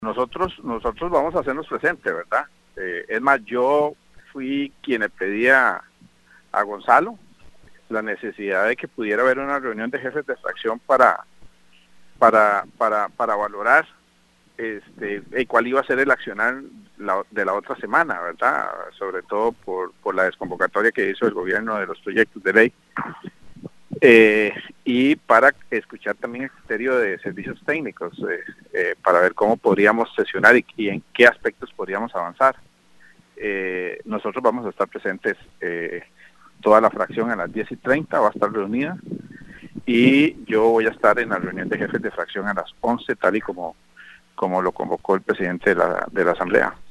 Nosotros vamos a hacernos presentes, ¿verdad? Es más, yo fui quien le pedía a Gonzalo la necesidad de que pudiera haber una reunión de jefes de fracción para valorar cuál iba a ser el accionar de la otra semana, ¿verdad? Sobre todo por la desconvocatoria que hizo el gobierno de los proyectos de ley. Y para escuchar también el criterio de servicios técnicos, para ver cómo podríamos sesionar y en qué aspectos podríamos avanzar. Nosotros vamos a estar presentes, toda la fracción a las 10:30 va a estar reunida, y yo voy a estar en la reunión de jefes de fracción a las 11, tal y como lo convocó el presidente de la Asamblea.